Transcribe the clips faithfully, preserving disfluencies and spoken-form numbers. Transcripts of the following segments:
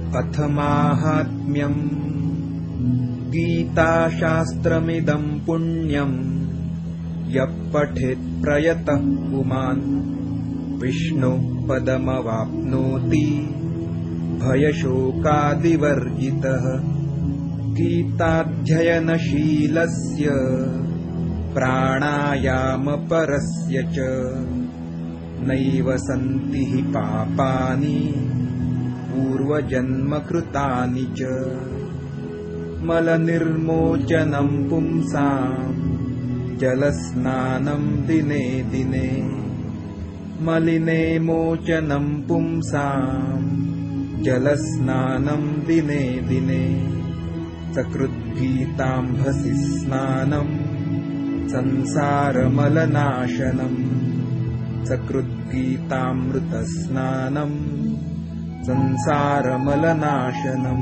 अथ माहात्म्यम् गीताशास्त्रमिदं पुण्यं यः पठेत् प्रयतः पुमान् विष्णुपदमवाप्नोति भयशोकादिवर्जितः। गीताध्ययनशीलस्य प्राणायामपरस्य च नैव सन्ति हि पापानि पूर्वजन्मकृतानि च। मलनिर्मोचनं पुंसां जलस्नानं दिने दिने मलिने मोचनं पुंसां जलस्नानं दिने दिने सकृद्गीताम्भसि स्नानं संसारमलनाशनं सकृद्गीतामृतस्नानं संसारमलनाशनम्।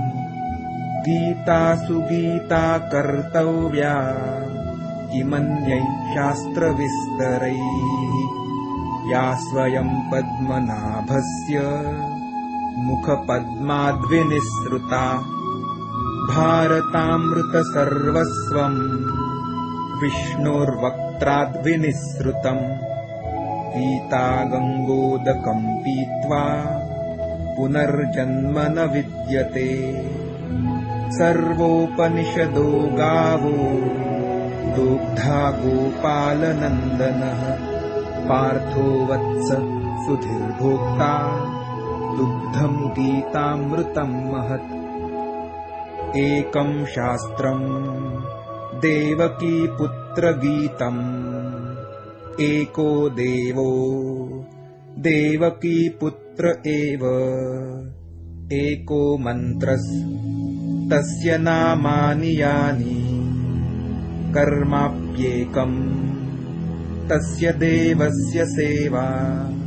गीतासु गीता कर्तव्या किमन्यैः शास्त्रविस्तरैः या स्वयं पद्मनाभस्य मुखपद्माद्विनिसृता। भारतामृतसर्वस्वं विष्णोर्वक्त्राद्विनिसृतम् गीता गङ्गोदकं पीत्वा पुनर्जन्म न विद्यते। सर्वोपनिषदो गावो दुग्धा गोपालनन्दनः पार्थो वत्स सुधीर्भोक्ता दुग्धं गीतामृतं महत्। एकं शास्त्रं देवकीपुत्रगीतम् एको देवो देवकीपुत्र एव एको मन्त्रस्तस्य नामानि यानि कर्माप्येकं तस्य देवस्य सेवा।